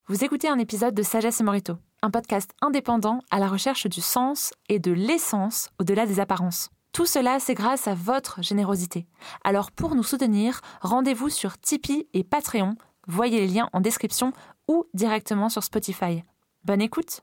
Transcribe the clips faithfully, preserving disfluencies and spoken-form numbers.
Vous écoutez un épisode de Sagesse et Morito, un podcast indépendant à la recherche du sens et de l'essence au-delà des apparences. Tout cela, c'est grâce à votre générosité. Alors pour nous soutenir, rendez-vous sur Tipeee et Patreon. Voyez les liens en description ou directement sur Spotify. Bonne écoute!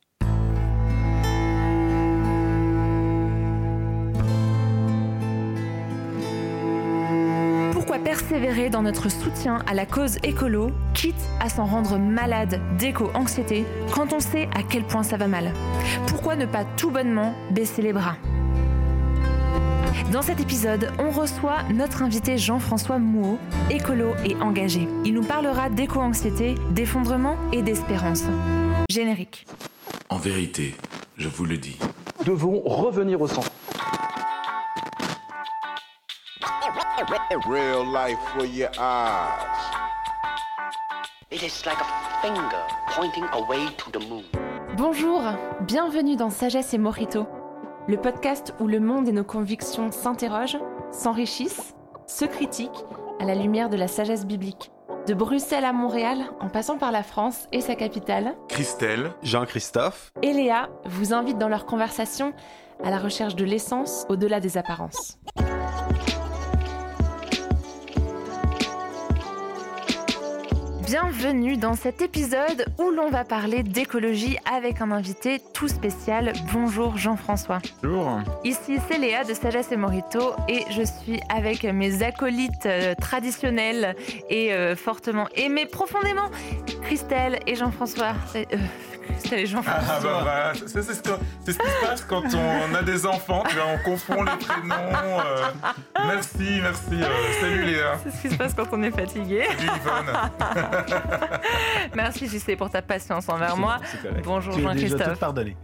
Pourquoi persévérer dans notre soutien à la cause écolo, quitte à s'en rendre malade d'éco-anxiété quand on sait à quel point ça va mal? Pourquoi ne pas tout bonnement baisser les bras? Dans cet épisode, on reçoit notre invité Jean-François Mouot, écolo et engagé. Il nous parlera d'éco-anxiété, d'effondrement et d'espérance. Générique. En vérité, je vous le dis. Nous devons revenir au centre. Real life for your eyes. It is like a finger pointing away to the moon. Bonjour, bienvenue dans Sagesse et Morito, le podcast où le monde et nos convictions s'interrogent, s'enrichissent, se critiquent à la lumière de la sagesse biblique. De Bruxelles à Montréal, en passant par la France et sa capitale, Christelle, Jean-Christophe et Léa vous invitent dans leur conversation à la recherche de l'essence au-delà des apparences. Bienvenue dans cet épisode où l'on va parler d'écologie avec un invité tout spécial. Bonjour Jean-François. Bonjour. Ici c'est Léa de Sagesse et Morito et je suis avec mes acolytes euh, traditionnels et euh, fortement aimés profondément, Christelle et Jean-François. Euh, Christelle et Jean-François. Ah bah voilà, c'est, c'est, ce que, c'est ce qui se passe quand on a des enfants, tu vois, on confond les prénoms. Euh, merci, merci. Euh, salut Léa. C'est ce qui se passe quand on est fatigué. Salut Yvonne. Merci J C pour ta patience envers C'est moi. bon, c'est correct. Bonjour Tu es déjà Jean-Christophe. tout pardonné.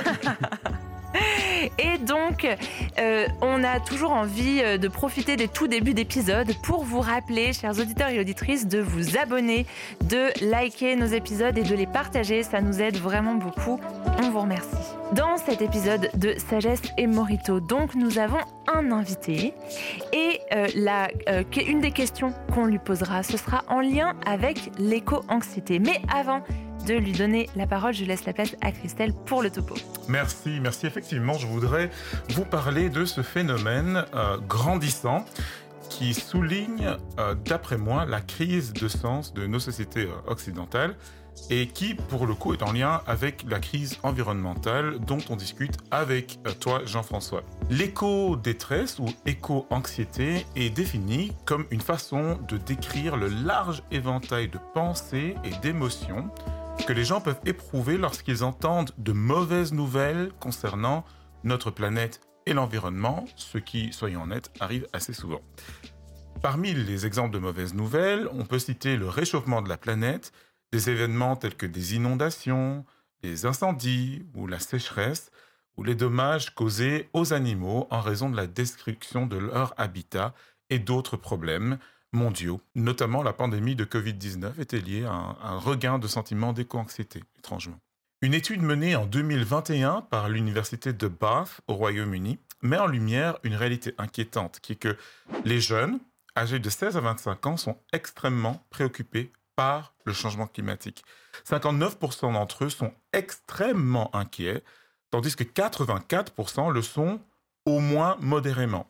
Et donc, euh, on a toujours envie euh, de profiter des tout débuts d'épisodes pour vous rappeler, chers auditeurs et auditrices, de vous abonner, de liker nos épisodes et de les partager. Ça nous aide vraiment beaucoup. On vous remercie. Dans cet épisode de Sagesse et Morito, donc, nous avons un invité. Et euh, la, euh, une des questions qu'on lui posera, ce sera en lien avec l'éco-anxiété. Mais avant de lui donner la parole, je laisse la place à Christelle pour le topo. Merci, merci. Effectivement, je voudrais vous parler de ce phénomène euh, grandissant qui souligne, euh, d'après moi, la crise de sens de nos sociétés euh, occidentales et qui, pour le coup, est en lien avec la crise environnementale dont on discute avec euh, toi, Jean-François. L'éco-détresse ou éco-anxiété est définie comme une façon de décrire le large éventail de pensées et d'émotions que les gens peuvent éprouver lorsqu'ils entendent de mauvaises nouvelles concernant notre planète et l'environnement, ce qui, soyons honnêtes, arrive assez souvent. Parmi les exemples de mauvaises nouvelles, on peut citer le réchauffement de la planète, des événements tels que des inondations, des incendies ou la sécheresse, ou les dommages causés aux animaux en raison de la destruction de leur habitat et d'autres problèmes mondiaux, notamment la pandémie de covid dix-neuf était liée à un, un regain de sentiments d'éco-anxiété, étrangement. Une étude menée en deux mille vingt et un par l'université de Bath au Royaume-Uni met en lumière une réalité inquiétante, qui est que les jeunes, âgés de seize à vingt-cinq ans, sont extrêmement préoccupés par le changement climatique. cinquante-neuf pour cent d'entre eux sont extrêmement inquiets, tandis que quatre-vingt-quatre pour cent le sont au moins modérément.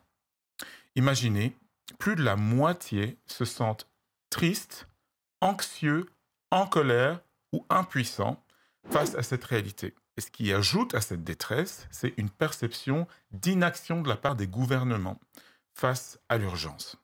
Imaginez, plus de la moitié se sentent tristes, anxieux, en colère ou impuissants face à cette réalité. Et ce qui ajoute à cette détresse, c'est une perception d'inaction de la part des gouvernements face à l'urgence.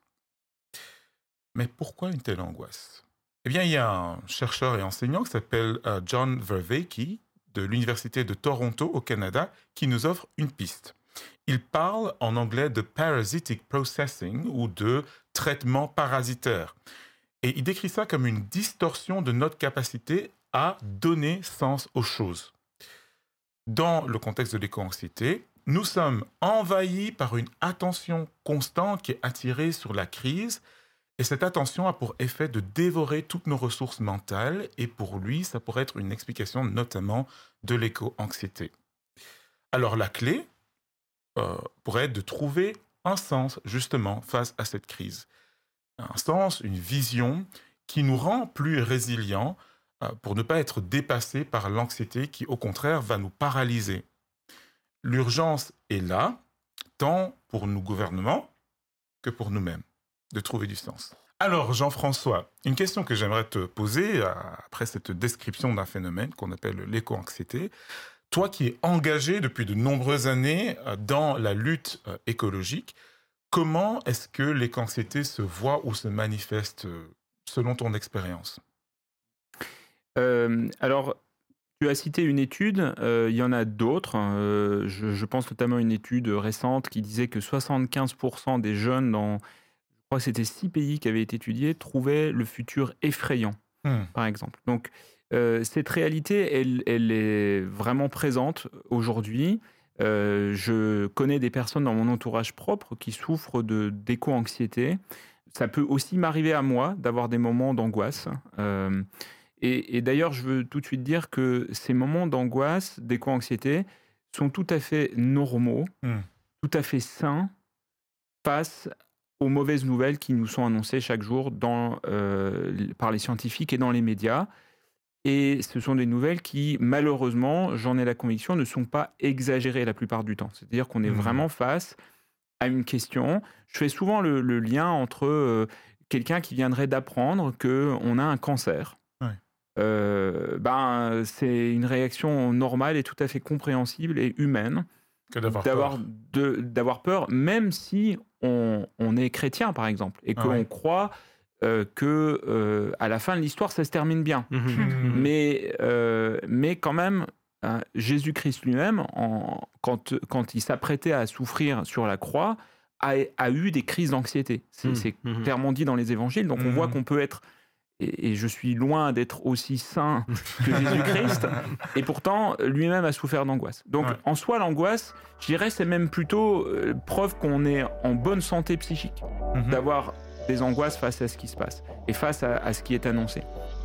Mais pourquoi une telle angoisse ? Eh bien, il y a un chercheur et enseignant qui s'appelle euh, John Vervaeke de l'Université de Toronto au Canada qui nous offre une piste. Il parle en anglais de parasitic processing ou de traitement parasitaire. Et il décrit ça comme une distorsion de notre capacité à donner sens aux choses. Dans le contexte de l'éco-anxiété, nous sommes envahis par une attention constante qui est attirée sur la crise. Et cette attention a pour effet de dévorer toutes nos ressources mentales. Et pour lui, ça pourrait être une explication notamment de l'éco-anxiété. Alors la clé euh, pourrait être de trouver un sens justement face à cette crise. Un sens, une vision qui nous rend plus résilients euh, pour ne pas être dépassés par l'anxiété qui, au contraire, va nous paralyser. L'urgence est là, tant pour nos gouvernements que pour nous-mêmes, de trouver du sens. Alors, Jean-François, une question que j'aimerais te poser, euh, après cette description d'un phénomène qu'on appelle l'éco-anxiété. Toi qui es engagé depuis de nombreuses années euh, dans la lutte euh, écologique, comment est-ce que l'éco-anxiété se voit ou se manifeste euh, selon ton expérience ? Euh, alors, tu as cité une étude, euh, il y en a d'autres. Euh, je, je pense notamment à une étude récente qui disait que soixante-quinze pour cent des jeunes dans, je crois que c'était six pays qui avaient été étudiés, trouvaient le futur effrayant, hmm. par exemple. Donc, euh, cette réalité, elle, elle est vraiment présente aujourd'hui. Euh, je connais des personnes dans mon entourage propre qui souffrent de, d'éco-anxiété. Ça peut aussi m'arriver à moi d'avoir des moments d'angoisse. Euh, Et, et d'ailleurs, je veux tout de suite dire que ces moments d'angoisse, d'éco-anxiété, sont tout à fait normaux, mmh. tout à fait sains face aux mauvaises nouvelles qui nous sont annoncées chaque jour dans, euh, par les scientifiques et dans les médias. Et ce sont des nouvelles qui, malheureusement, j'en ai la conviction, ne sont pas exagérées la plupart du temps. C'est-à-dire qu'on est mmh. vraiment face à une question. Je fais souvent le, le lien entre euh, quelqu'un qui viendrait d'apprendre qu'on a un cancer. Euh, ben, c'est une réaction normale et tout à fait compréhensible et humaine que d'avoir, d'avoir, peur. De, d'avoir peur, même si on, on est chrétien, par exemple, et qu'on ah ouais. croit euh, que euh, à la fin de l'histoire, ça se termine bien. Mmh. Mais, euh, mais quand même, hein, Jésus-Christ lui-même, en, quand, quand il s'apprêtait à souffrir sur la croix, a, a eu des crises d'anxiété. C'est, mmh. c'est mmh. clairement dit dans les évangiles. Donc mmh. on voit qu'on peut être... Et je suis loin d'être aussi saint que Jésus-Christ, et pourtant, lui-même a souffert d'angoisse. Donc, ouais. en soi, l'angoisse, je dirais, c'est même plutôt euh, preuve qu'on est en bonne santé psychique, mm-hmm. d'avoir des angoisses face à ce qui se passe, et face à, à ce qui est annoncé.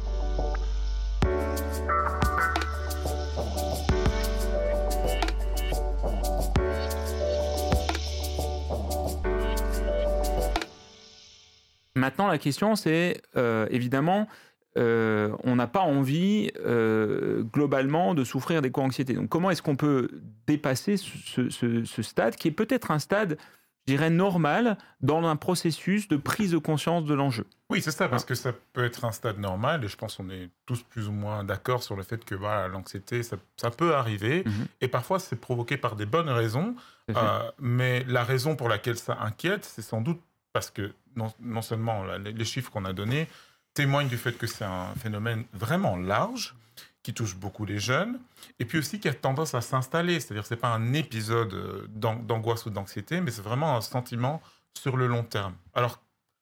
Maintenant, la question, c'est euh, évidemment, euh, on n'a pas envie euh, globalement de souffrir d'éco-anxiété. Donc, comment est-ce qu'on peut dépasser ce, ce, ce stade qui est peut-être un stade, je dirais, normal dans un processus de prise de conscience de l'enjeu ? Oui, c'est ça, parce que ça peut être un stade normal, et je pense qu'on est tous plus ou moins d'accord sur le fait que voilà, l'anxiété, ça, ça peut arriver, mm-hmm. et parfois c'est provoqué par des bonnes raisons, euh, mais la raison pour laquelle ça inquiète, c'est sans doute parce que non, non seulement là, les chiffres qu'on a donnés témoignent du fait que c'est un phénomène vraiment large, qui touche beaucoup les jeunes, et puis aussi qui a tendance à s'installer. C'est-à-dire que ce n'est pas un épisode d'angoisse ou d'anxiété, mais c'est vraiment un sentiment sur le long terme. Alors,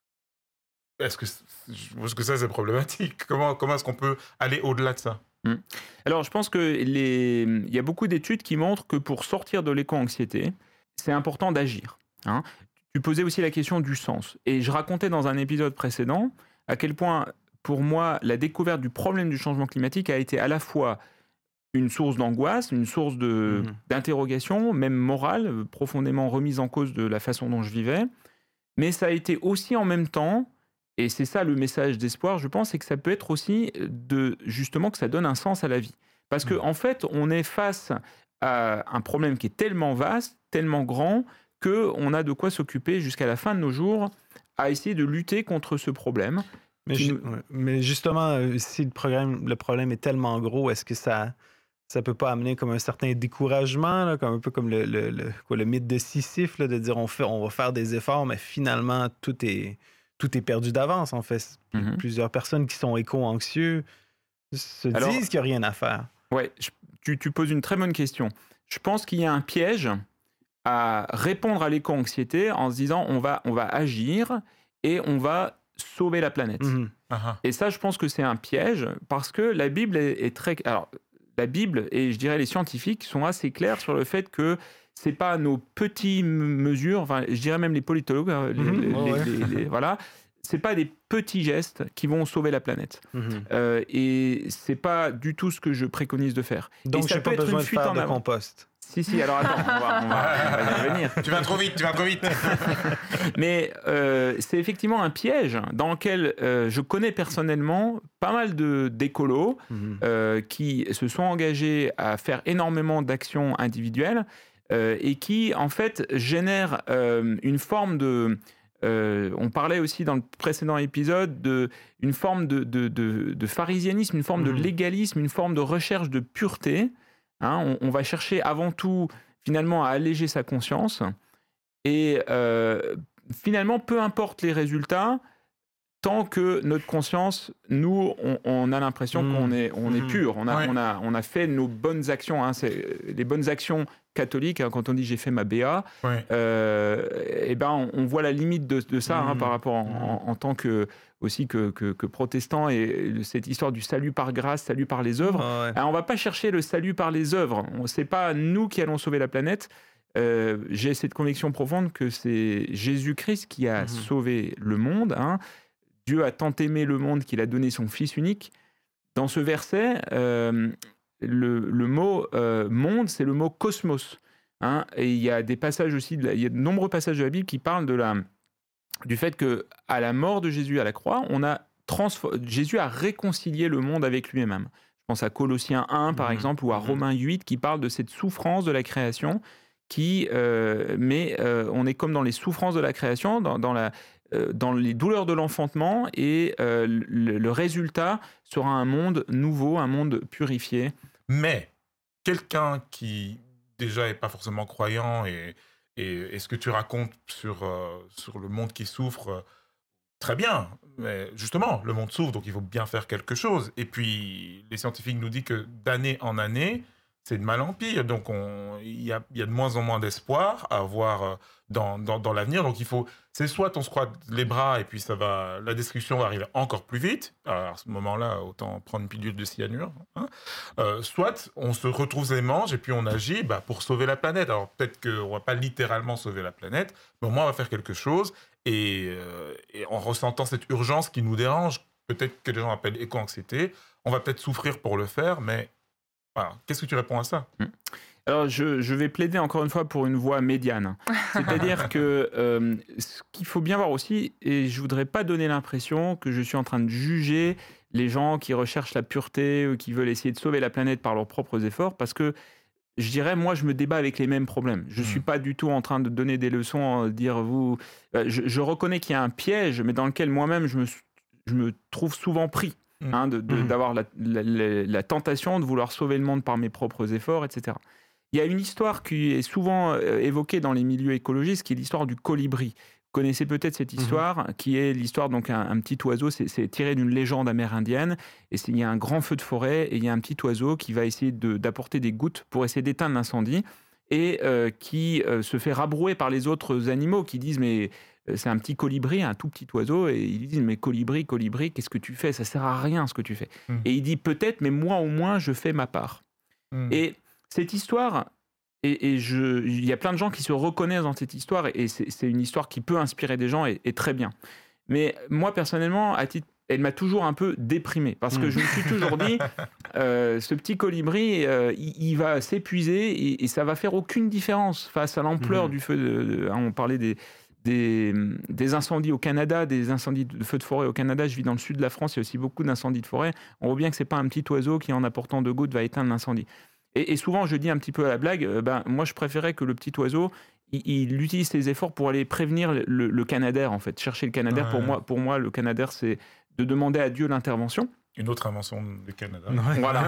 est-ce que, est-ce que ça, c'est problématique ? Comment, comment est-ce qu'on peut aller au-delà de ça ? mmh. Alors, je pense qu'il y a beaucoup d'études qui montrent que pour sortir de l'éco-anxiété, c'est important d'agir. Hein. Tu posais aussi la question du sens. Et je racontais dans un épisode précédent à quel point, pour moi, la découverte du problème du changement climatique a été à la fois une source d'angoisse, une source de, mmh. d'interrogation, même morale, profondément remise en cause de la façon dont je vivais. Mais ça a été aussi en même temps, et c'est ça le message d'espoir, je pense, c'est que ça peut être aussi de, justement que ça donne un sens à la vie. Parce qu'en en fait, on est face à un problème qui est tellement vaste, tellement grand, qu'on a de quoi s'occuper jusqu'à la fin de nos jours à essayer de lutter contre ce problème. Mais, ju- nous... mais justement, si le problème, le problème est tellement gros, est-ce que ça ça peut pas amener comme un certain découragement, là, comme un peu comme le, le, le, quoi, le mythe de Sisyphe, là, de dire on, fait, on va faire des efforts, mais finalement, tout est, tout est perdu d'avance, en fait. Mm-hmm. Plusieurs personnes qui sont éco-anxieux se Alors, disent qu'il n'y a rien à faire. Ouais, je, tu, tu poses une très bonne question. Je pense qu'il y a un piège à répondre à l'éco-anxiété en se disant on va, on va agir et on va sauver la planète. Mmh. Uh-huh. Et ça, je pense que c'est un piège parce que la Bible est, est très... Alors, la Bible et je dirais les scientifiques sont assez clairs sur le fait que c'est pas nos petites mesures, enfin, je dirais même les politologues, les, mmh. les, oh, ouais. les, les, les, voilà, c'est pas des petits gestes qui vont sauver la planète. Mhm. Euh, et c'est pas du tout ce que je préconise de faire. Donc, je j'ai pas besoin de faire de avant. compost. Si, si, alors attends, on va, on va, on va y revenir. Tu vas trop vite, tu vas trop vite. Mais euh, c'est effectivement un piège dans lequel euh, je connais personnellement pas mal de, d'écolos Mhm. euh, qui se sont engagés à faire énormément d'actions individuelles euh, et qui, en fait, génèrent euh, une forme de... Euh, on parlait aussi dans le précédent épisode de une forme de, de, de, de pharisianisme, une forme Mhm. de légalisme, une forme de recherche de pureté. Hein, on, on va chercher avant tout, finalement, à alléger sa conscience. Et euh, finalement, peu importe les résultats, tant que notre conscience, nous, on, on a l'impression Mmh. qu'on est, on est Mmh. pur. On a, Ouais. on, a, on a fait nos bonnes actions. Hein, c'est les bonnes actions catholiques. Hein, quand on dit j'ai fait ma B A, Ouais. euh, et ben, on, on voit la limite de, de ça hein, Mmh. par rapport en, en, en tant que aussi que, que, que protestant et cette histoire du salut par grâce, salut par les œuvres. Ah ouais. Alors, on va pas chercher le salut par les œuvres. On sait pas nous qui allons sauver la planète. Euh, j'ai cette conviction profonde que c'est Jésus-Christ qui a Mhm. sauvé le monde. Hein. Dieu a tant aimé le monde qu'il a donné son Fils unique. Dans ce verset, euh, le, le mot euh, monde, c'est le mot cosmos. Hein. Et il y a des passages aussi, de la- il y a de nombreux passages de la Bible qui parlent de la, du fait que à la mort de Jésus à la croix, on a transfo- Jésus a réconcilié le monde avec lui-même. Je pense à Colossiens un, par Mhm. exemple, ou à Mhm. Romains huit, qui parle de cette souffrance de la création, qui, euh, mais euh, on est comme dans les souffrances de la création, dans, dans, la, euh, dans les douleurs de l'enfantement, et euh, le, le résultat sera un monde nouveau, un monde purifié. Mais quelqu'un qui déjà est pas forcément croyant et, et, et ce que tu racontes sur, euh, sur le monde qui souffre, euh, très bien. Mais justement, le monde souffre, donc il faut bien faire quelque chose. Et puis, les scientifiques nous disent que d'année en année, c'est de mal en pire. Donc, on- il y a, il y a de moins en moins d'espoir à avoir euh, dans, dans, dans l'avenir. Donc, il faut... C'est soit on se croise les bras et puis ça va, la destruction va arriver encore plus vite. Alors, à ce moment-là, autant prendre une pilule de cyanure. Hein. Euh, soit on se retrouve les manches et puis on agit bah, pour sauver la planète. Alors, peut-être qu'on ne va pas littéralement sauver la planète, mais au moins on va faire quelque chose. Et, euh, et en ressentant cette urgence qui nous dérange, peut-être que les gens appellent éco-anxiété, on va peut-être souffrir pour le faire, mais voilà. Qu'est-ce que tu réponds à ça? Alors, je, je vais plaider encore une fois pour une voie médiane. C'est-à-dire que euh, ce qu'il faut bien voir aussi, et je voudrais pas donner l'impression que je suis en train de juger les gens qui recherchent la pureté ou qui veulent essayer de sauver la planète par leurs propres efforts, parce que je dirais, moi, je me débat avec les mêmes problèmes. Je ne Mm. suis pas du tout en train de donner des leçons, euh, dire vous. euh, je, je reconnais qu'il y a un piège, mais dans lequel moi-même je me, suis- je me trouve souvent pris, Mm. hein, de- de- Mm. d'avoir la, la- la- la tentation de vouloir sauver le monde par mes propres efforts, et cetera. Il y a une histoire qui est souvent euh, évoquée dans les milieux écologistes, qui est l'histoire du colibri. Vous connaissez peut-être cette histoire, qui est l'histoire donc un, un petit oiseau. C'est, c'est tiré d'une légende amérindienne. Et c'est- il y a un grand feu de forêt et il y a un petit oiseau qui va essayer de- d'apporter des gouttes pour essayer d'éteindre l'incendie et euh, qui euh, se fait rabrouer par les autres animaux qui disent mais euh, c'est un petit colibri, un tout petit oiseau, et ils disent mais colibri, colibri, qu'est-ce que tu fais? Ça sert à rien ce que tu fais. Mm. Et il dit peut-être, mais moi au moins je fais ma part. Mm. Et cette histoire, et, et je, il y a plein de gens qui se reconnaissent dans cette histoire, et c'est, c'est une histoire qui peut inspirer des gens, et, et très bien. Mais moi, personnellement, à titre, elle m'a toujours un peu déprimé, parce que Mm. je me suis toujours dit, euh, ce petit colibri, euh, il, il va s'épuiser, et, et ça va faire aucune différence face à l'ampleur Mhm. du feu. De, de- hein, on parlait des, des, des incendies au Canada, des incendies de feux de forêt au Canada. Je vis dans le sud de la France, il y a aussi beaucoup d'incendies de forêt. On voit bien que c'est pas un petit oiseau qui, en apportant deux gouttes, va éteindre l'incendie. Et, et souvent, je dis un petit peu à la blague, euh, ben, moi, je préférais que le petit oiseau, il, il utilise ses efforts pour aller prévenir le, le canadair, en fait. Chercher le canadair, Ouais. pour, moi, pour moi, le canadair, c'est de demander à Dieu l'intervention. Une autre invention du Canada. Ouais. Voilà.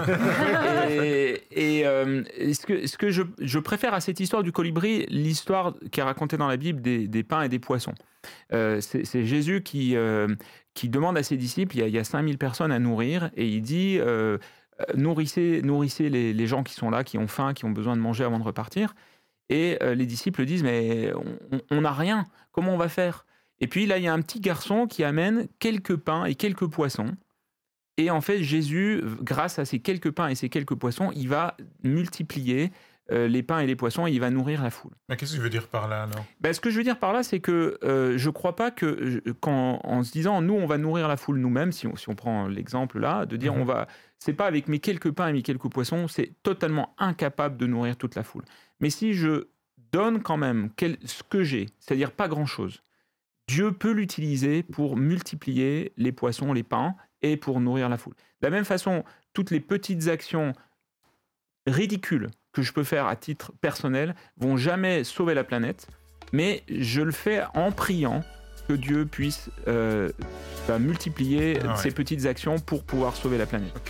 et et euh, ce que, ce que je, je préfère à cette histoire du colibri, l'histoire qui est racontée dans la Bible des, des pains et des poissons. Euh, c'est, c'est Jésus qui, euh, qui demande à ses disciples, il y a, il y a cinq mille personnes à nourrir, et il dit euh, nourrissez, nourrissez les, les gens qui sont là, qui ont faim, qui ont besoin de manger avant de repartir. Et euh, les disciples disent mais on n'a rien, comment on va faire? Et puis là, il y a un petit garçon qui amène quelques pains et quelques poissons. Et en fait, Jésus, grâce à ces quelques pains et ces quelques poissons, il va multiplier euh, les pains et les poissons et il va nourrir la foule. Mais qu'est-ce que tu veux dire par là alors? Ben, ce que je veux dire par là, c'est que euh, je ne crois pas que, quand, en se disant, nous, on va nourrir la foule nous-mêmes, si on, si on prend l'exemple là, de dire, Mhm. on va, c'est pas avec mes quelques pains et mes quelques poissons, c'est totalement incapable de nourrir toute la foule. Mais si je donne quand même quel, ce que j'ai, c'est-à-dire pas grand-chose, Dieu peut l'utiliser pour multiplier les poissons, les pains, et pour nourrir la foule. De la même façon, toutes les petites actions ridicules que je peux faire à titre personnel vont jamais sauver la planète, mais je le fais en priant que Dieu puisse euh, bah, multiplier Ah ouais. ces petites actions pour pouvoir sauver la planète. Ok.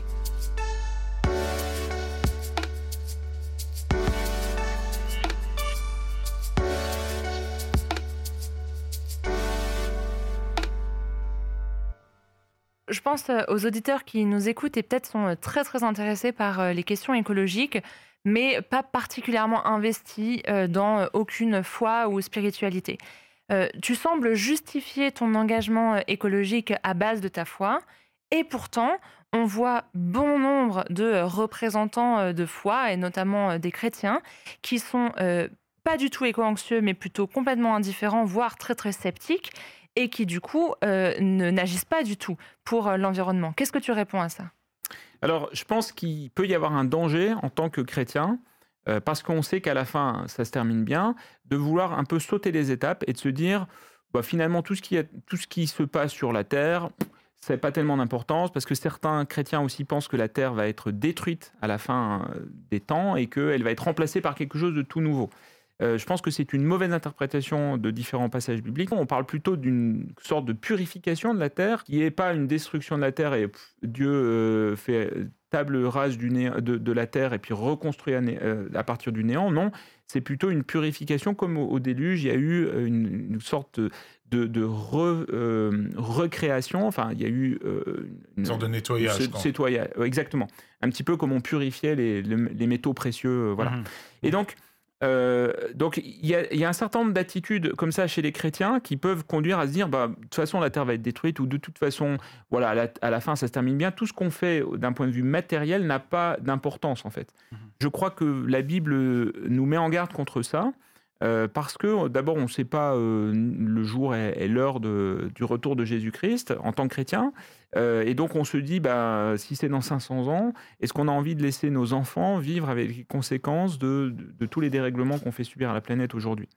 Je pense euh, aux auditeurs qui nous écoutent et peut-être sont euh, très très intéressés par euh, les questions écologiques, mais pas particulièrement investis euh, dans euh, aucune foi ou spiritualité. Euh, tu sembles justifier ton engagement euh, écologique à base de ta foi, et pourtant, on voit bon nombre de euh, représentants euh, de foi, et notamment euh, des chrétiens, qui sont euh, pas du tout éco-anxieux, mais plutôt complètement indifférents, voire très très sceptiques, et qui du coup euh, ne, n'agissent pas du tout pour euh, l'environnement. Qu'est-ce que tu réponds à ça? Alors, je pense qu'il peut y avoir un danger en tant que chrétien, euh, parce qu'on sait qu'à la fin, ça se termine bien, de vouloir un peu sauter les étapes et de se dire, bah, finalement, tout ce, qui a, tout ce qui se passe sur la Terre, ça n'a pas tellement d'importance, parce que certains chrétiens aussi pensent que la Terre va être détruite à la fin euh, des temps et qu'elle va être remplacée par quelque chose de tout nouveau. Euh, je pense que c'est une mauvaise interprétation de différents passages bibliques. On parle plutôt d'une sorte de purification de la terre, qui n'est pas une destruction de la terre et pff, Dieu euh, fait table rase du né- de, de la terre et puis reconstruit à, né- euh, à partir du néant. Non, c'est plutôt une purification comme au, au déluge. Il y a eu une, une sorte de, de re, euh, recréation. Enfin, il y a eu euh, une, Une sorte de nettoyage. ce- quoi. nettoyage, exactement. Un petit peu comme on purifiait les, les, les métaux précieux. euh, voilà. Mhm. Et donc, Euh, donc il y, y a un certain nombre d'attitudes comme ça chez les chrétiens qui peuvent conduire à se dire bah, de toute façon la terre va être détruite, ou de toute façon voilà, à, la, à la fin ça se termine bien. Tout ce qu'on fait d'un point de vue matériel n'a pas d'importance en fait. Mmh. Je crois que la Bible nous met en garde contre ça, euh, parce que d'abord on ne sait pas euh, le jour et, et l'heure de, du retour de Jésus-Christ en tant que chrétien, euh, et donc on se dit bah, si c'est dans cinq cents ans, est-ce qu'on a envie de laisser nos enfants vivre avec les conséquences de, de, de tous les dérèglements qu'on fait subir à la planète aujourd'hui?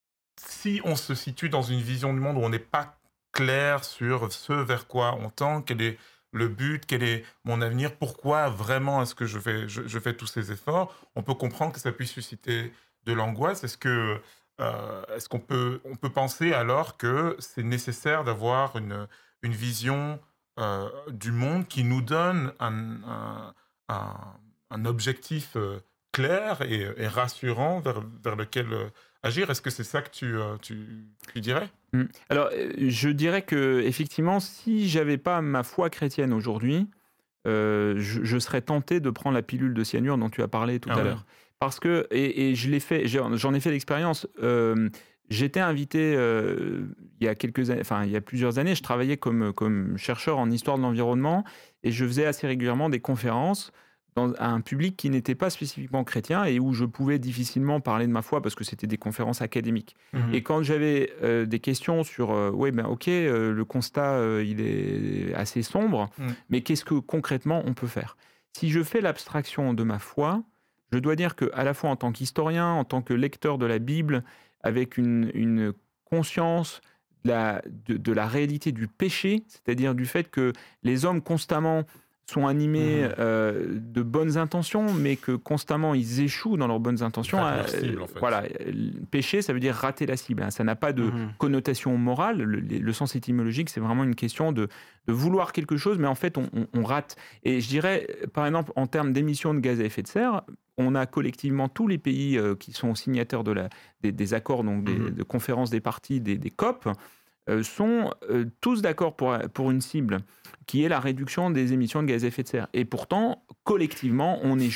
Si on se situe dans une vision du monde où on n'est pas clair sur ce vers quoi on tend, quel est le but, quel est mon avenir, pourquoi vraiment est-ce que je fais, je, je fais tous ces efforts, on peut comprendre que ça puisse susciter de l'angoisse. Est-ce que euh, est-ce qu'on peut on peut penser alors que c'est nécessaire d'avoir une une vision euh, du monde qui nous donne un un, un, un objectif euh, clair et, et rassurant vers vers lequel euh, agir? Est-ce que c'est ça que tu euh, tu, tu dirais? Mmh. Alors, euh, je dirais que effectivement, si j'avais pas ma foi chrétienne aujourd'hui, euh, je, je serais tenté de prendre la pilule de cyanure dont tu as parlé tout Ah à ouais. l'heure. Parce que, et, et je l'ai fait, j'en j'en ai fait l'expérience. Euh, j'étais invité euh, il y a quelques années, enfin il y a plusieurs années, je travaillais comme, comme chercheur en histoire de l'environnement et je faisais assez régulièrement des conférences dans, à un public qui n'était pas spécifiquement chrétien et où je pouvais difficilement parler de ma foi parce que c'était des conférences académiques. Mhm. Et quand j'avais euh, des questions sur, euh, ouais, ben ok, euh, le constat euh, il est assez sombre, Mm. mais qu'est-ce que concrètement on peut faire? Si je fais l'abstraction de ma foi, je dois dire qu'à la fois en tant qu'historien, en tant que lecteur de la Bible, avec une, une conscience de la, de, de la réalité du péché, c'est-à-dire du fait que les hommes constamment sont animés Mhm. euh, de bonnes intentions, mais que constamment ils échouent dans leurs bonnes intentions. Ratent Euh, leur cible, en fait. Voilà, le péché, ça veut dire rater la cible. hein. Ça n'a pas de Mhm. connotation morale. Le, le sens étymologique, c'est vraiment une question de, de vouloir quelque chose, mais en fait, on, on- on rate. Et je dirais, par exemple, en termes d'émissions de gaz à effet de serre, on a collectivement tous les pays euh, qui sont signataires de la, des, des accords, donc des, Mhm. de conférences des parties, des, des C O P, euh, sont euh, tous d'accord pour, pour une cible qui est la réduction des émissions de gaz à effet de serre. Et pourtant, collectivement, on échoue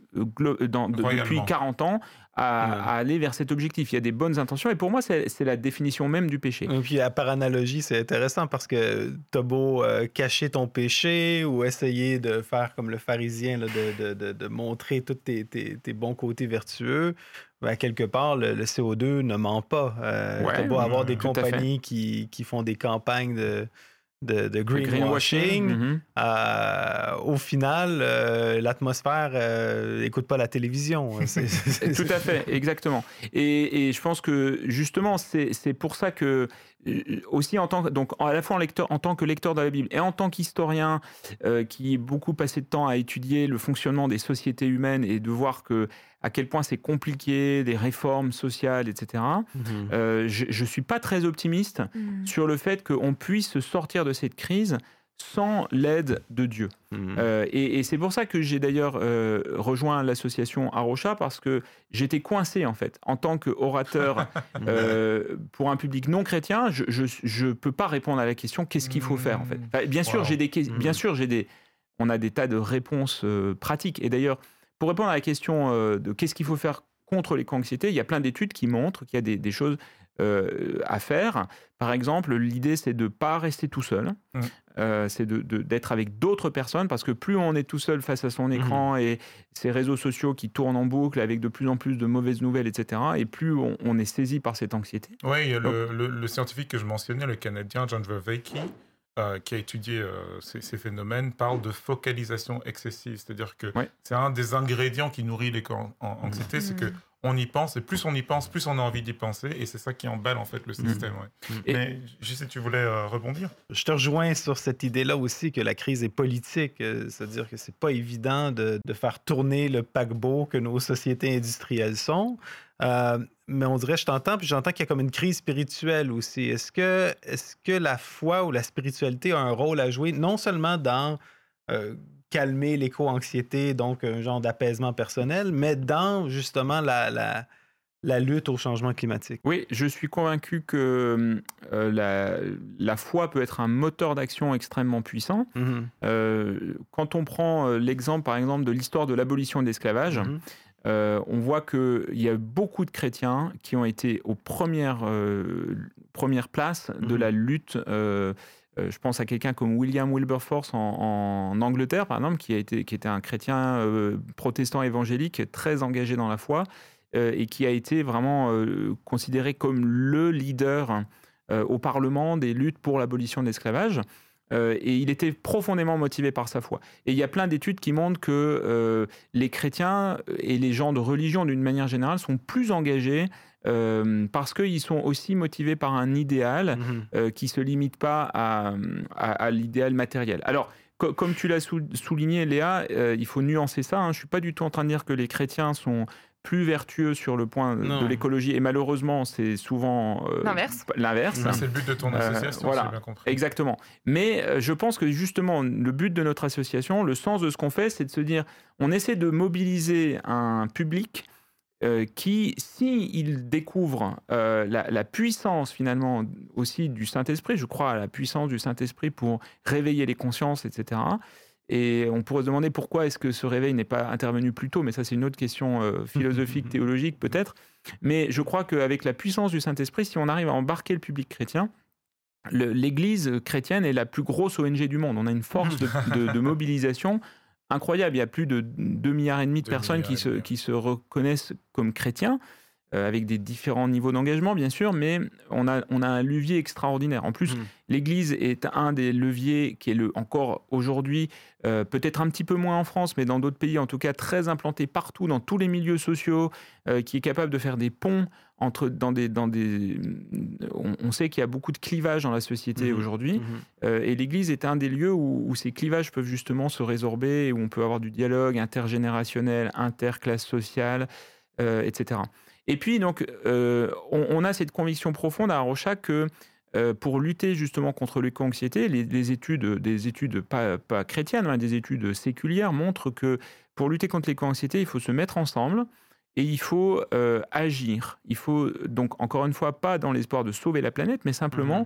glo- dans- de- depuis quarante ans à, Ouais. à aller vers cet objectif. Il y a des bonnes intentions et pour moi, c'est, c'est la définition même du péché. Et puis, par analogie, c'est intéressant parce que t'as beau euh, cacher ton péché ou essayer de faire comme le pharisien, là, de, de, de, de montrer tous tes, tes, tes bons côtés vertueux, ben, quelque part, le, le C O deux ne ment pas. Euh, Ouais, t'as beau avoir des tout à fait. compagnies qui, qui font des campagnes de, de, de Le greenwashing. mhm. Euh, au final, euh, l'atmosphère n'écoute pas la télévision. C'est- c'est- Tout à fait, exactement. Et, et je pense que justement, c'est, c'est pour ça que euh, aussi en tant que, donc à la fois en, lecteur, en tant que lecteur de la Bible et en tant qu'historien euh, qui a beaucoup passé de temps à étudier le fonctionnement des sociétés humaines et de voir que à quel point c'est compliqué, des réformes sociales, et cetera. Mhm. Euh, je ne suis pas très optimiste Mm. sur le fait qu'on puisse sortir de cette crise sans l'aide de Dieu. Mhm. Euh, et, et c'est pour ça que j'ai d'ailleurs euh, rejoint l'association Arocha, parce que j'étais coincé en fait. En tant qu'orateur euh, pour un public non chrétien, je ne peux pas répondre à la question qu'est-ce qu'il faut faire en fait. Enfin, bien sûr, Wow. j'ai des, que- bien sûr, j'ai des, on a des tas de réponses euh, pratiques. Et d'ailleurs, pour répondre à la question euh, de qu'est-ce qu'il faut faire contre l'éco-anxiété, il y a plein d'études qui montrent qu'il y a des, des choses euh, à faire. Par exemple, l'idée, c'est de ne pas rester tout seul. Mm. Euh, c'est de, de- d'être avec d'autres personnes, parce que plus on est tout seul face à son écran et ces réseaux sociaux qui tournent en boucle avec de plus en plus de mauvaises nouvelles, et cetera, et plus on, on est saisi par cette anxiété. Oui, il y a le, le- le scientifique que je mentionnais, le Canadien John Vervaeke, euh, qui a étudié euh, ces, ces phénomènes, parle de focalisation excessive. C'est-à-dire que Ouais. c'est un des ingrédients qui nourrit l'éco-anxiété, c'est que on y pense, et plus on y pense, plus on a envie d'y penser, et c'est ça qui emballe en fait le système. ouais. Et- Mais je sais, tu voulais euh, rebondir. Je te rejoins sur cette idée-là aussi que la crise est politique, euh, c'est-à-dire que c'est pas évident de, de faire tourner le paquebot que nos sociétés industrielles sont. Euh, mais on dirait, je t'entends, puis j'entends qu'il y a comme une crise spirituelle aussi. Est-ce que, est-ce que la foi ou la spiritualité a un rôle à jouer, non seulement dans euh, calmer l'éco-anxiété, donc un genre d'apaisement personnel, mais dans justement la, la, la lutte au changement climatique? Oui, je suis convaincu que euh, la, la foi peut être un moteur d'action extrêmement puissant. Mhm. Euh, quand on prend euh, l'exemple, par exemple, de l'histoire de l'abolition de l'esclavage, Mhm. euh, on voit qu'il y a beaucoup de chrétiens qui ont été aux premières, euh, premières places de Mhm. la lutte. euh, euh, je pense à quelqu'un comme William Wilberforce en, en Angleterre, par exemple, qui, a été, qui était un chrétien euh, protestant évangélique très engagé dans la foi euh, et qui a été vraiment euh, considéré comme le leader euh, au Parlement des luttes pour l'abolition de l'esclavage. Euh, et il était profondément motivé par sa foi. Et il y a plein d'études qui montrent que euh, les chrétiens et les gens de religion, d'une manière générale, sont plus engagés euh, parce qu'ils sont aussi motivés par un idéal Mhm. euh, qui ne se limite pas à, à- à l'idéal matériel. Alors, co- comme tu l'as sou- souligné, Léa, euh, il faut nuancer ça. hein. Je ne suis pas du tout en train de dire que les chrétiens sont plus vertueux sur le point Non. de l'écologie. Et malheureusement, c'est souvent euh, L'inverse. l'inverse. Mhm. C'est le but de ton Euh, association, voilà. si j'ai bien compris. Exactement. Mais euh, je pense que justement, le but de notre association, le sens de ce qu'on fait, c'est de se dire, on essaie de mobiliser un public euh, qui, s'il découvre euh, la, la puissance finalement aussi du Saint-Esprit, je crois à la puissance du Saint-Esprit pour réveiller les consciences, et cetera. Et on pourrait se demander pourquoi est-ce que ce réveil n'est pas intervenu plus tôt, mais ça c'est une autre question euh, philosophique, théologique peut-être. Mais je crois qu'avec la puissance du Saint-Esprit, si on arrive à embarquer le public chrétien, le- l'Église chrétienne est la plus grosse O N G du monde. On a une force de, de- de mobilisation incroyable. Il y a plus de deux milliards et demi de Deux personnes qui milliards et se, demi. qui se reconnaissent comme chrétiens, euh, avec des différents niveaux d'engagement, bien sûr, mais on a, on a un levier extraordinaire. En plus, Mhm. l'Église est un des leviers qui est le, encore aujourd'hui, euh, peut-être un petit peu moins en France, mais dans d'autres pays, en tout cas, très implanté partout, dans tous les milieux sociaux, euh, qui est capable de faire des ponts entre, dans des... Dans des on, on sait qu'il y a beaucoup de clivages dans la société Mhm. aujourd'hui, Mhm. euh, et l'Église est un des lieux où, où ces clivages peuvent justement se résorber, où on peut avoir du dialogue intergénérationnel, interclasse sociale, euh, et cetera. Et puis, donc, euh, on, on a cette conviction profonde à Arocha que euh, pour lutter justement contre l'éco-anxiété, les, les études, des études pas, pas chrétiennes, mais des études séculières montrent que pour lutter contre l'éco-anxiété, il faut se mettre ensemble et il faut euh, agir. Il faut donc, encore une fois, pas dans l'espoir de sauver la planète, mais simplement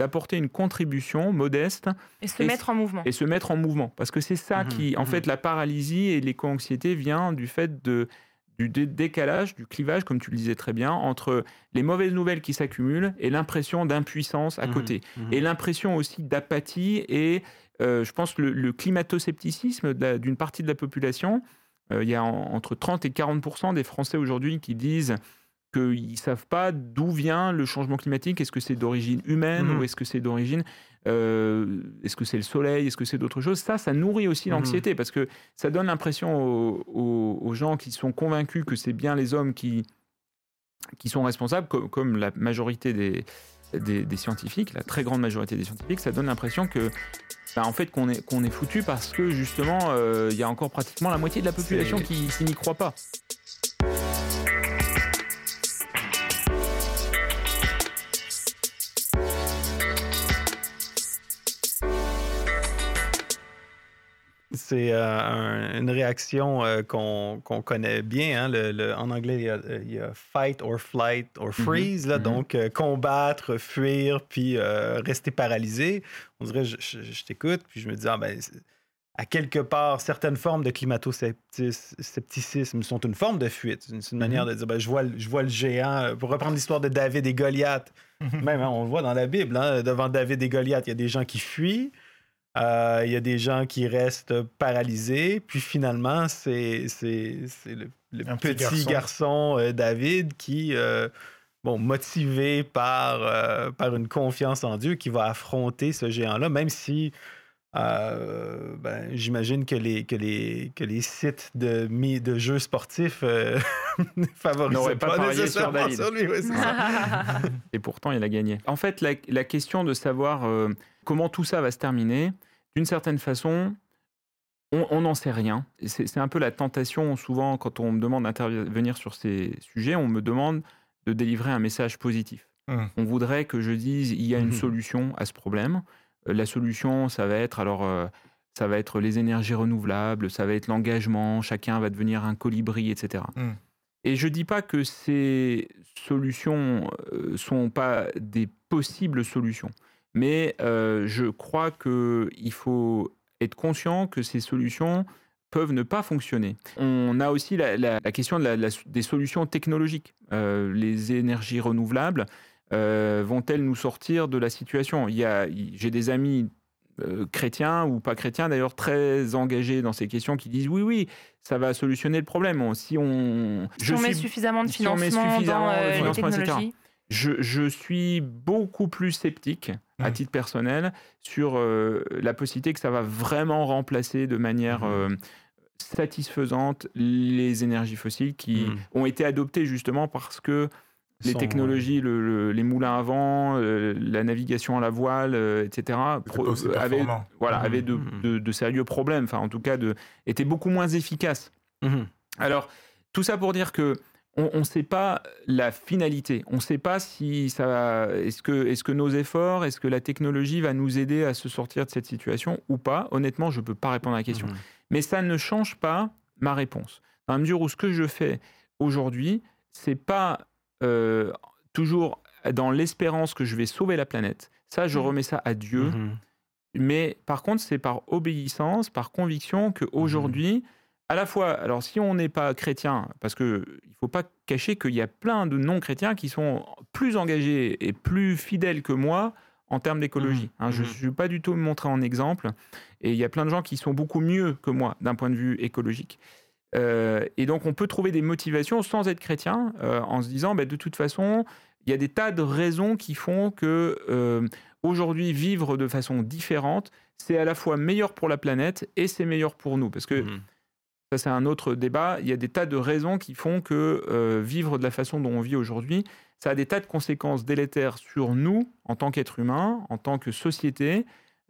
d'apporter une contribution modeste Et se et, mettre en mouvement. et se mettre en mouvement. Parce que c'est ça Mhm, qui, en mhm. fait, la paralysie et l'éco-anxiété vient du fait de, du dé- décalage, du clivage, comme tu le disais très bien, entre les mauvaises nouvelles qui s'accumulent et l'impression d'impuissance à Mhm, côté. mhm. Et l'impression aussi d'apathie et, euh, je pense, le, le climato-scepticisme de la- d'une partie de la population. Euh, il y a en- entre trente et quarante pour cent des Français aujourd'hui qui disent qu'ils ne savent pas d'où vient le changement climatique. Est-ce que c'est d'origine humaine Mhm. ou est-ce que c'est d'origine... euh, est-ce que c'est le soleil? Est-ce que c'est d'autres choses? Ça, ça nourrit aussi Mhm. l'anxiété parce que ça donne l'impression aux, aux- aux gens qui sont convaincus que c'est bien les hommes qui, qui sont responsables, comme, comme la majorité des, des, des scientifiques, la très grande majorité des scientifiques, ça donne l'impression que, bah, en fait, qu'on est, qu'on est foutu parce que justement, euh, il y a encore pratiquement la moitié de la population C'est- qui, qui n'y croit pas. C'est euh, un- une réaction euh, qu'on qu'on connaît bien. Hein, le- le- en anglais, il y, a, il y a fight or flight or freeze. Là, mhm. Donc, euh, combattre, fuir, puis euh, rester paralysé. On dirait, je, je- je t'écoute, puis je me dis, ah, ben, c'est- à quelque part, certaines formes de climato-scepticisme sont une forme de fuite. C'est une, c'est une manière de dire, ben, je, vois, le- je vois le géant. Pour reprendre l'histoire de David et Goliath, même, hein, on le voit dans la Bible, hein, devant David et Goliath, il y a des gens qui fuient. Euh, Il y a des gens qui restent paralysés, puis finalement, c'est, c'est, c'est le, le Un petit, petit garçon. garçon, euh, David qui, euh, bon, motivé par, euh, par une confiance en Dieu, qui va affronter ce géant-là, même si euh, ben, j'imagine que les, que, les, que les sites de, mi- de jeux sportifs euh, ne favorisaient N'auraient pas pas, parié sur nécessairement David. sur lui. Ouais, c'est ça. Et pourtant, il a gagné. En fait, la, la question de savoir euh, comment tout ça va se terminer, d'une certaine façon, on on n'en sait rien. Et C'est c'est un peu la tentation, souvent, quand on me demande d'intervenir sur ces sujets, on me demande de délivrer un message positif. Mm. On voudrait que je dise, il y a une Mhm. solution à ce problème. Euh, la solution, ça va être, alors, euh, ça va être les énergies renouvelables, ça va être l'engagement, chacun va devenir un colibri, et cetera. Mm. Et je ne dis pas que ces solutions ne sont pas des possibles solutions, mais euh, je crois qu'il faut être conscient que ces solutions peuvent ne pas fonctionner. On a aussi la, la- la question de la- la- des solutions technologiques. Euh, les énergies renouvelables euh, vont-elles nous sortir de la situation? Il y a, il- J'ai des amis euh, chrétiens ou pas chrétiens d'ailleurs très engagés dans ces questions qui disent oui, oui, ça va solutionner le problème. On- Si on, Si je on met suis- suffisamment de si on met financement suffisamment dans de euh, les financement, et cetera. technologies. je, je suis beaucoup plus sceptique, à Mm. titre personnel, sur euh, la possibilité que ça va vraiment remplacer de manière Mhm. euh, satisfaisante les énergies fossiles qui Mhm. ont été adoptées justement parce que les Sont, technologies, le- le- les moulins à vent, euh, la navigation à la voile, euh, et cetera, C'était pro- pas aussi avaient, performant. voilà, Mhm. avaient de, Mhm. de- de sérieux problèmes, enfin en tout cas, de, étaient beaucoup moins efficaces. Mhm. Alors, tout ça pour dire que on ne sait pas la finalité. On ne sait pas si ça va- est-ce que, est-ce que nos efforts, est-ce que la technologie va nous aider à se sortir de cette situation ou pas. Honnêtement, je ne peux pas répondre à la question. Mhm. Mais ça ne change pas ma réponse. Dans la mesure où ce que je fais aujourd'hui, c'est pas euh, toujours dans l'espérance que je vais sauver la planète. Ça, je Mhm. remets ça à Dieu. Mhm. Mais par contre, c'est par obéissance, par conviction qu'aujourd'hui, à la fois, alors si on n'est pas chrétien, parce qu'il ne faut pas cacher qu'il y a plein de non-chrétiens qui sont plus engagés et plus fidèles que moi en termes d'écologie. Mhm. Hein, je ne Mhm. suis pas du tout me montrer en exemple. Et il y a plein de gens qui sont beaucoup mieux que moi d'un point de vue écologique. Euh, et donc, on peut trouver des motivations sans être chrétien, euh, en se disant, bah, de toute façon, il y a des tas de raisons qui font que euh, aujourd'hui, vivre de façon différente, c'est à la fois meilleur pour la planète et c'est meilleur pour nous. Parce que Mhm. ça, c'est un autre débat. Il y a des tas de raisons qui font que euh, vivre de la façon dont on vit aujourd'hui, ça a des tas de conséquences délétères sur nous, en tant qu'être humain, en tant que société,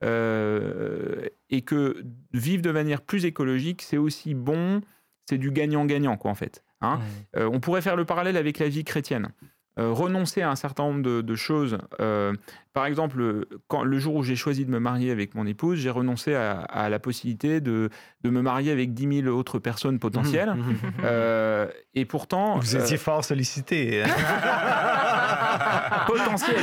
euh, et que vivre de manière plus écologique, c'est aussi bon, c'est du gagnant-gagnant, quoi, en fait. Hein. Mm. Euh, on pourrait faire le parallèle avec la vie chrétienne. euh, renoncer à un certain nombre de, de choses. Euh, par exemple, quand, le jour où j'ai choisi de me marier avec mon épouse, j'ai renoncé à, à la possibilité de, de me marier avec dix mille autres personnes potentielles. euh, et pourtant... Vous étiez euh, fort sollicité. potentiel.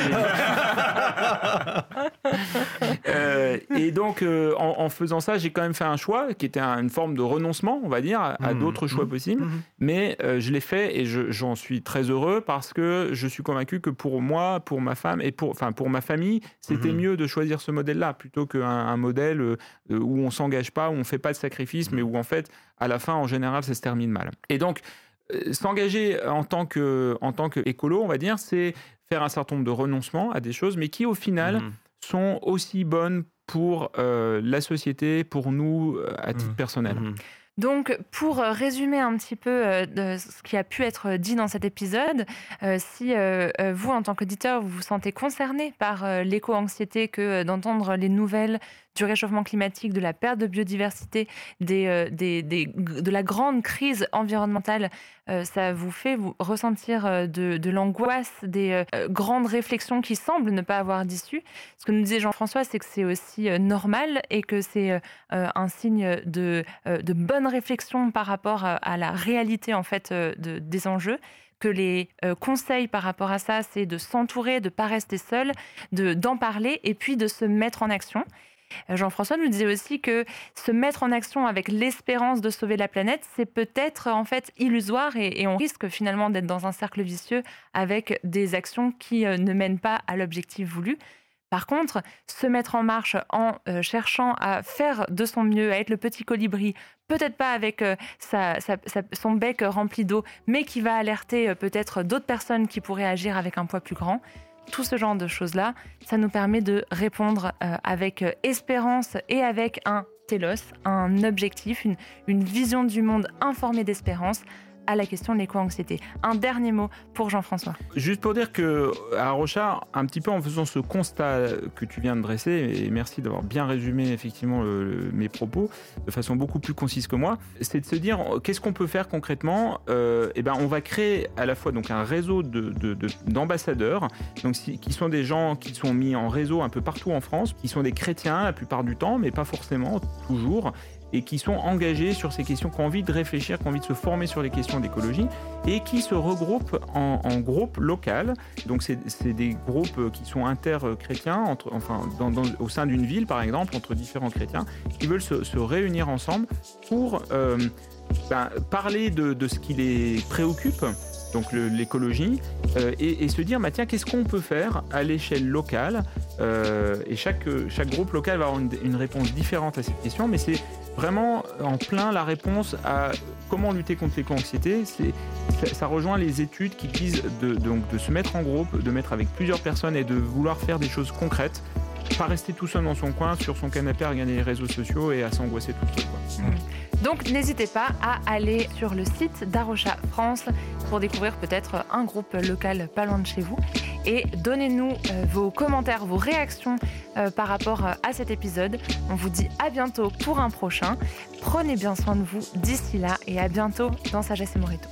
euh, et donc, euh, en, en faisant ça, j'ai quand même fait un choix qui était un, une forme de renoncement, on va dire, à, à d'autres choix possibles. Mais euh, je l'ai fait et je, j'en suis très heureux parce que je suis convaincu que pour moi, pour ma femme et pour, enfin, pour ma famille, c'était mieux de choisir ce modèle-là plutôt qu'un un modèle euh, où on s'engage pas, où on fait pas de sacrifice, mais où en fait, à la fin, en général, ça se termine mal. Et donc, euh, s'engager en tant que, en tant qu'écolo, on va dire, c'est faire un certain nombre de renoncements à des choses, mais qui, au final, mmh. sont aussi bonnes pour euh, la société, pour nous, à titre mmh. personnel. Mmh. Donc, pour résumer un petit peu euh, de ce qui a pu être dit dans cet épisode, euh, si euh, vous, en tant qu'auditeur, vous vous sentez concerné par euh, l'éco-anxiété que euh, d'entendre les nouvelles du réchauffement climatique, de la perte de biodiversité, des, euh, des, des, de la grande crise environnementale, euh, ça vous fait vous ressentir euh, de, de l'angoisse, des euh, grandes réflexions qui semblent ne pas avoir d'issue. Ce que nous disait Jean-François, c'est que c'est aussi euh, normal et que c'est euh, un signe de, euh, de bonne réflexion par rapport à, à la réalité en fait, euh, de, des enjeux. Que les euh, conseils par rapport à ça, c'est de s'entourer, de ne pas rester seul, de, d'en parler et puis de se mettre en action. Jean-François nous disait aussi que se mettre en action avec l'espérance de sauver la planète, c'est peut-être en fait illusoire et, et on risque finalement d'être dans un cercle vicieux avec des actions qui euh, ne mènent pas à l'objectif voulu. Par contre, se mettre en marche en euh, cherchant à faire de son mieux, à être le petit colibri, peut-être pas avec euh, sa, sa, sa, son bec rempli d'eau, mais qui va alerter euh, peut-être d'autres personnes qui pourraient agir avec un poids plus grand. Tout ce genre de choses-là, ça nous permet de répondre euh, avec euh, espérance et avec un télos, un objectif, une, une vision du monde informée d'espérance à la question de l'éco-anxiété. Un dernier mot pour Jean-François. Juste pour dire qu'à Rochard, un petit peu en faisant ce constat que tu viens de dresser, et merci d'avoir bien résumé effectivement le, le, mes propos de façon beaucoup plus concise que moi, c'est de se dire qu'est-ce qu'on peut faire concrètement. euh, et ben, on va créer à la fois donc, un réseau de, de, de, d'ambassadeurs donc, si, qui sont des gens qui sont mis en réseau un peu partout en France, qui sont des chrétiens la plupart du temps, mais pas forcément toujours, et qui sont engagés sur ces questions, qui ont envie de réfléchir, qui ont envie de se former sur les questions d'écologie, et qui se regroupent en, en groupes locaux. Donc c'est, c'est des groupes qui sont inter-chrétiens, entre, enfin dans, dans, au sein d'une ville par exemple, entre différents chrétiens, qui veulent se, se réunir ensemble pour euh, ben, parler de, de ce qui les préoccupe, donc le, l'écologie, euh, et, et se dire bah, tiens, qu'est-ce qu'on peut faire à l'échelle locale, euh, et chaque, chaque groupe local va avoir une, une réponse différente à cette question, mais c'est vraiment en plein la réponse à comment lutter contre l'éco-anxiété. C'est, ça, ça rejoint les études qui disent de, donc, de se mettre en groupe, de mettre avec plusieurs personnes et de vouloir faire des choses concrètes, pas rester tout seul dans son coin, sur son canapé à regarder les réseaux sociaux et à s'angoisser tout seul. Quoi. Mmh. Donc n'hésitez pas à aller sur le site d'Arocha France pour découvrir peut-être un groupe local pas loin de chez vous. Et donnez-nous euh, vos commentaires, vos réactions euh, par rapport euh, à cet épisode. On vous dit à bientôt pour un prochain. Prenez bien soin de vous d'ici là et à bientôt dans Sagesse et Morito.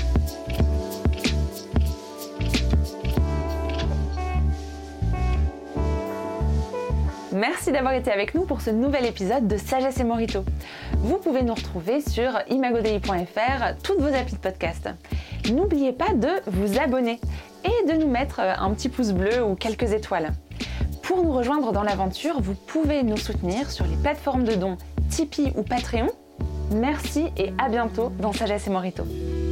Merci d'avoir été avec nous pour ce nouvel épisode de Sagesse et Morito. Vous pouvez nous retrouver sur imagodei point f r, toutes vos applis de podcast. N'oubliez pas de vous abonner et de nous mettre un petit pouce bleu ou quelques étoiles. Pour nous rejoindre dans l'aventure, vous pouvez nous soutenir sur les plateformes de dons Tipeee ou Patreon. Merci et à bientôt dans Sagesse et Morito.